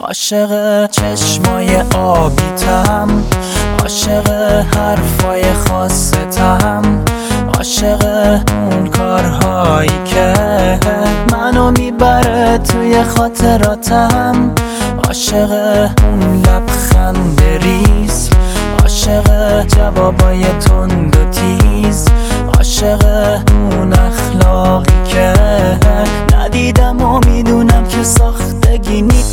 عاشق چشمای آبیتم، عاشق حرفای خاصتم، عاشق اون کارهایی که منو میبره توی خاطراتم، عاشق اون لبخند ریز، عاشق جوابای تند و تیز، عاشق اون اخلاقی که ندیدم و میدونم که ساختگی نیست.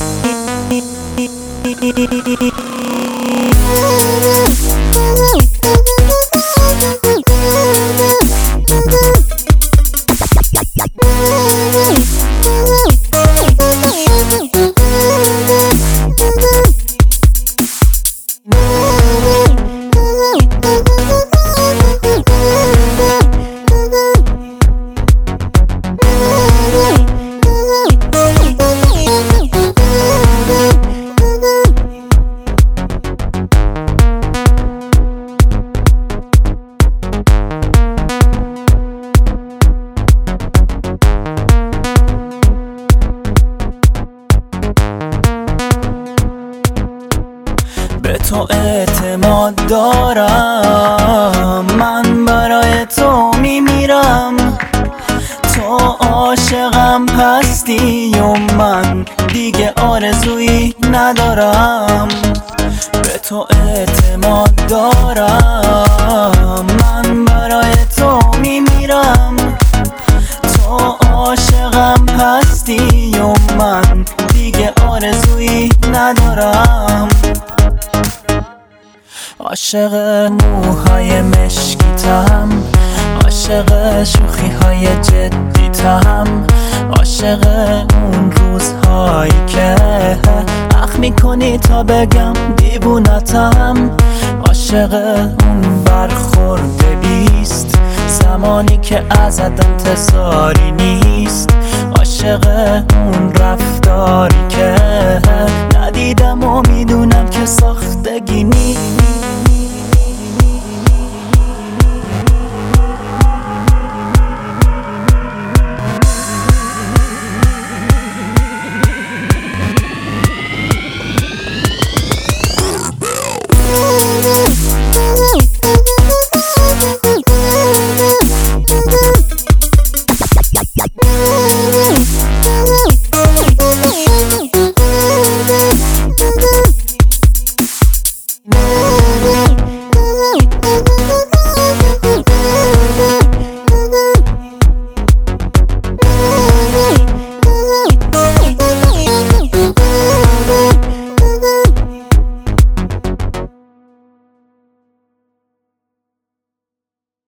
به تو اعتماد دارم، من برای تو میمیرم، تو عاشقم هستی و من دیگه آرزویی ندارم. به تو اعتماد دارم، من برای تو میمیرم، تو عاشقم هستی و من دیگه آرزویی ندارم. عاشق موهای مشکیتم، عاشق شوخی های جدیتم، عاشق اون روزهایی که اخ میکنی تا بگم دیوونتم، عاشق اون برخورد بیست زمانی که ازت انتظاری نیست، عاشق اون رفتاری